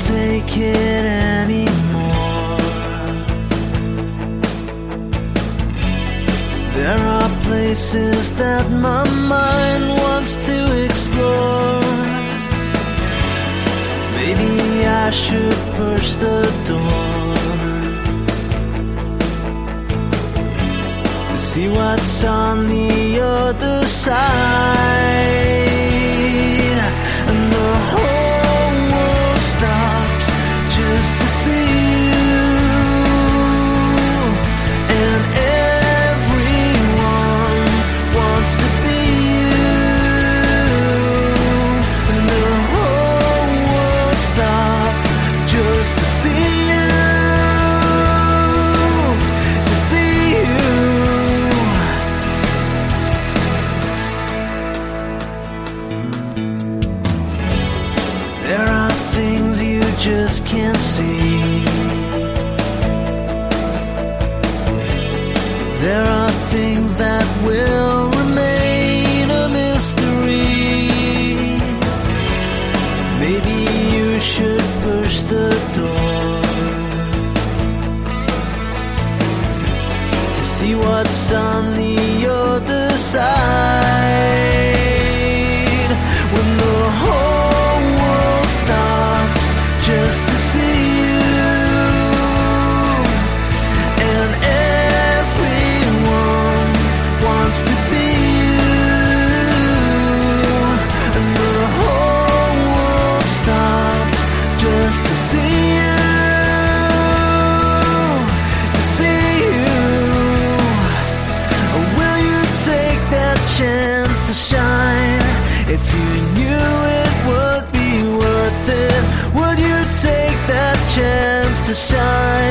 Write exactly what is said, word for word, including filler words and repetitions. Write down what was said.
take it anymore. There are places that my mind wants to explore. Maybe I should push the door, see what's on the other side. And the whole world stops just to see you, and everyone wants to be you. And the whole world stops just to see you, to see you. There are things you just can't see. There are things that will remain a mystery. Maybe you should push the door to see what's on the other side. When the whole world stops just to see you, and everyone wants to be you, and the whole world stops just to see you, to see you. Will you take that chance to shine? If you knew it would be worth it, would you take that chance to shine?